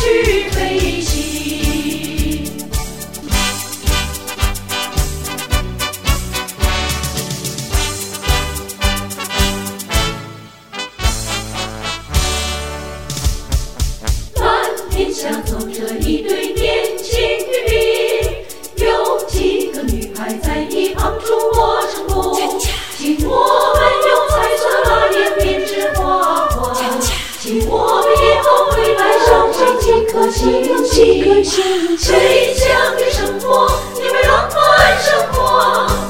去飞行。天下走着一对年轻兵，有几个女孩在一旁祝我成功。请我们用彩色拉链编织花环，请我们以后回来上这几颗星星。谁想给生活，因为浪漫生活。